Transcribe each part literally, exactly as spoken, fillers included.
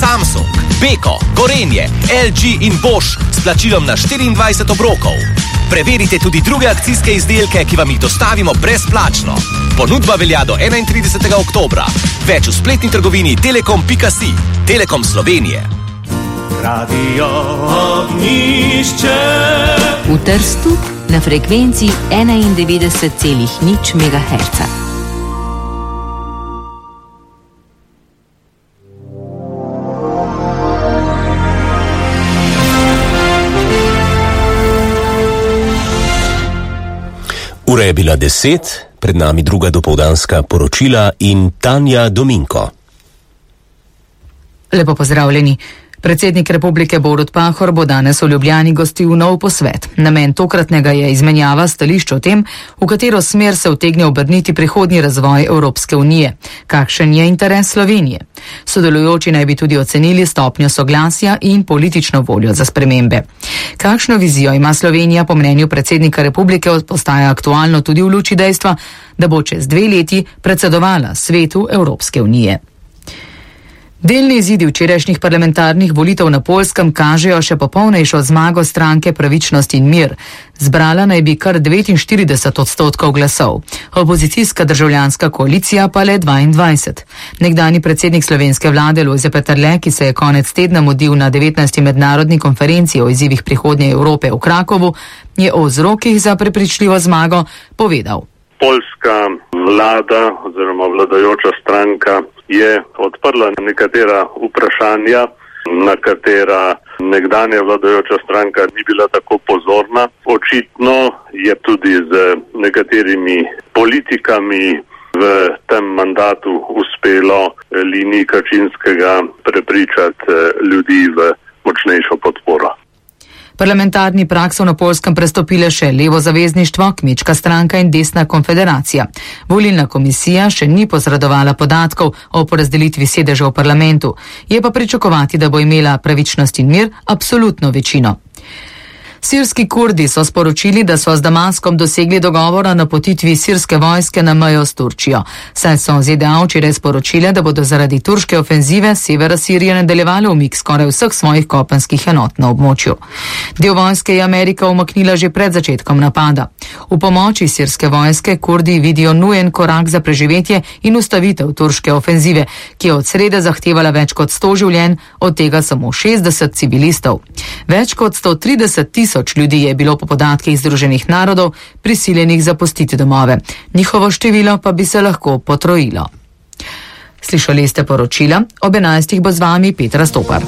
Samsung, Beko, Gorenje, L G in Bosch s plačilom na štiriindvajset obrokov. Preverite tudi druge akcijske izdelke, ki vam jih dostavimo brezplačno. Ponudba velja do enaintridesetega oktobra. Več v spletni trgovini telekom pika si. Telekom Slovenije. Radio Ognjišče. V Trstu na frekvenci enaindevetdeset celih nič megaherca. Ura je bila deset, pred nami druga dopoldanska poročila in Tanja Dominko. Lepo pozdravljeni. Predsednik Republike Borut Pahor bo danes v Ljubljani gostil nov posvet. Namen tokratnega je izmenjava stališč o tem, v katero smer se utegne obrniti prihodnji razvoj Evropske unije. Kakšen je interes Slovenije? Sodelujoči naj bi tudi ocenili stopnjo soglasja in politično voljo za spremembe. Kakšno vizijo ima Slovenija po mnenju predsednika Republike postaja aktualno tudi v luči dejstva, da bo čez dve leti predsedovala svetu Evropske unije. Delni izidi včerajšnjih parlamentarnih volitev na Poljskem kažejo še popolnejšo zmago stranke Pravičnost in mir. Zbrala naj bi kar devetinštirideset odstotkov glasov. Opozicijska državljanska koalicija pa le dvaindvajset. Nekdani predsednik slovenske vlade Lojze Peterle, ki se je konec tedna mudil na devetnajsti mednarodni konferenci o izzivih prihodnje Evrope v Krakovu, je o vzrokih za prepričljivo zmago povedal. Poljska vlada oziroma vladajoča stranka je odprla nekatera vprašanja, na katera nekdanja vladajoča stranka ni bila tako pozorna. Očitno je tudi z nekaterimi politikami v tem mandatu uspelo liniji Kačinskega prepričati ljudi v močnejšo podporo. Parlamentarni prak so na Poljskem prestopile še Levo zavezništvo, Kmečka stranka in Desna konfederacija. Volilna komisija še ni posredovala podatkov o porazdelitvi sedežev v parlamentu. Je pa pričakovati, da bo imela Pravičnost in mir absolutno večino. Sirski Kurdi so sporočili, da so z Damaskom dosegli dogovor o napotitvi sirske vojske na mejo s Turčijo. Saj so Z D A včeraj sporočile, da bodo zaradi turške ofenzive severa Sirije nadaljevali umik skoraj vseh svojih kopenskih enot na območju. Del vojske je Amerika umaknila že pred začetkom napada. V pomoči sirske vojske Kurdi vidijo nujen korak za preživetje in ustavitev turške ofenzive, ki je od srede zahtevala več kot sto življenj, od tega samo šestdeset civilistov. Več kot sto trideset tisoč ljudi je bilo po podatkih Združenih narodov prisiljenih zapustiti domove. Njihovo število pa bi se lahko potrojilo. Slišali ste poročila, ob enajstih bo z vami Petra Stopar.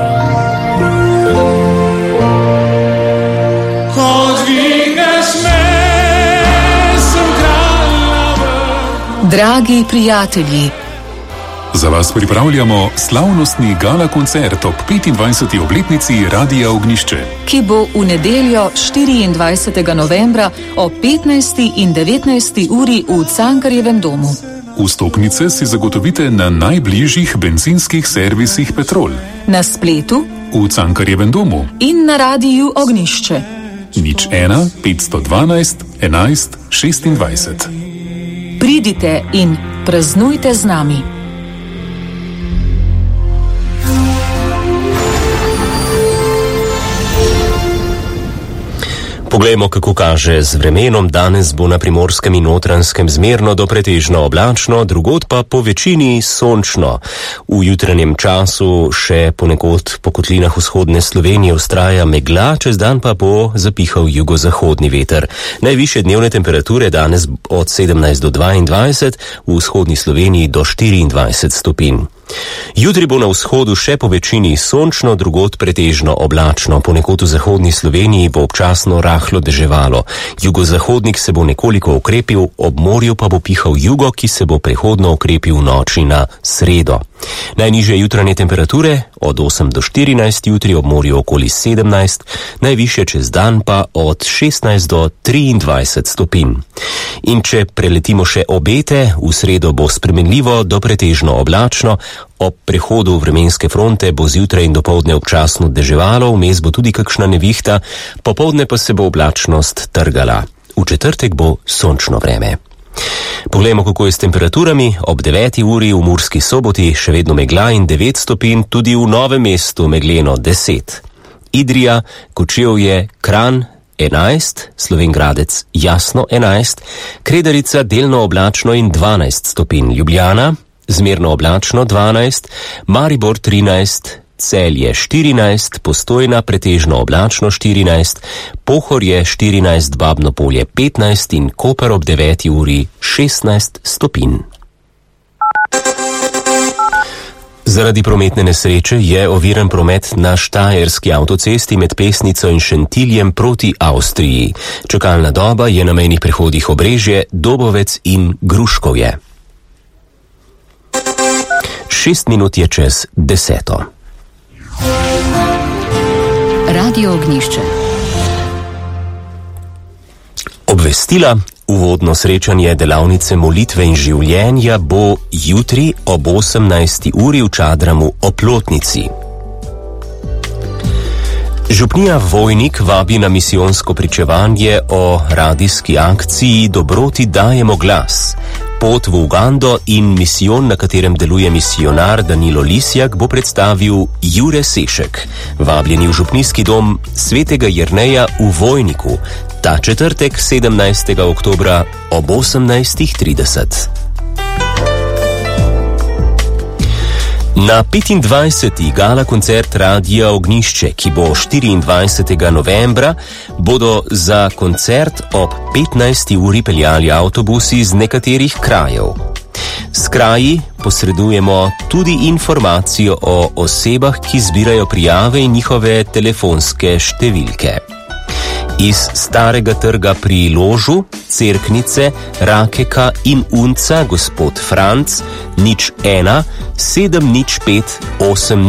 Dragi prijatelji, za vas pripravljamo slavnostni gala koncert ob petindvajseti obletnici Radia Ognjišče, ki bo v nedeljo štiriindvajsetega novembra ob petnajsti in devetnajsti uri v Cankarjevem domu. Vstopnice si zagotovite na najbližjih bencinskih servisih Petrol, na spletu, v Cankarjevem domu in na Radiju Ognjišče. nič ena petsto dvanajst enajst šestindvajset. Pridite in praznujte z nami. Poglejmo, kako kaže z vremenom. Danes bo na Primorskem in Notranjskem zmerno do pretežno oblačno, drugod pa po večini sončno. V jutranjem času še ponekod po kotlinah vzhodne Slovenije vztraja megla, čez dan pa bo zapihal jugozahodni veter. Najvišje dnevne temperature danes od sedemnajst do dvaindvajset, v vzhodni Sloveniji do štiriindvajset stopinj. Jutri bo na vzhodu še po večini sončno, drugod pretežno oblačno, ponekod v zahodni Sloveniji bo občasno rahlo deževalo. Jugozahodnik se bo nekoliko okrepil, ob morju pa bo pihal jugo, ki se bo prehodno okrepil v noči na sredo. Najnižje jutranje temperature od osem do štirinajst, jutri ob morju okoli sedemnajst, najvišje čez dan pa od šestnajst do triindvajset stopinj. In če preletimo še obete, v sredo bo spremenljivo do pretežno oblačno, ob prehodu vremenske fronte bo zjutraj in dopoldne občasno deževalo, vmes bo tudi kakšna nevihta, popoldne pa se bo oblačnost trgala. V četrtek bo sončno vreme. Poglejmo, kako je s temperaturami. Ob deveti uri v Murski Soboti še vedno megla in devet stopinj, tudi v Novem mestu megleno deset. Idrija, Kočevje, Kranj enajst, Slovenj Gradec jasno enajst, Kredarica delno oblačno in dvanajst stopinj, Ljubljana zmerno oblačno dvanajst, Maribor trinajst, Celje štirinajst, Postojna pretežno oblačno štirinajst, Pohorje štirinajst, Babno Polje petnajst in Koper ob deveti uri šestnajst stopinj. Zaradi prometne nesreče je oviran promet na Štajerski avtocesti med Pesnico in Šentiljem proti Avstriji. Čakalna doba je na mejnih prehodih Obrežje, Dobovec in Gruškovje. Šest minut je čez deseto. Radio Ognjišče. Obvestila. Uvodno srečanje delavnice molitve in življenja bo jutri ob osemnajsti uri v Čadramu Oplotnici. Župnija Vojnik vabi na misijonsko pričevanje o radijski akciji Dobroti dajemo glas. Pot v Ugando in misijon, na katerem deluje misijonar Danilo Lisjak, bo predstavil Jure Sešek. Vabljeni v župnijski dom Svetega Jerneja v Vojniku, ta četrtek sedemnajstega oktobra ob osemnajst trideset. Na petindvajseti gala koncert Radia Ognjišče, ki bo štiriindvajsetega novembra, bodo za koncert ob petnajsti uri peljali avtobusi z nekaterih krajev. S kraji posredujemo tudi informacijo o osebah, ki zbirajo prijave in njihove telefonske številke. Iz Starega trga pri Ložu, Cerknice, Rakeka in Unca gospod Franc, nič ena, sedem nič pet osem.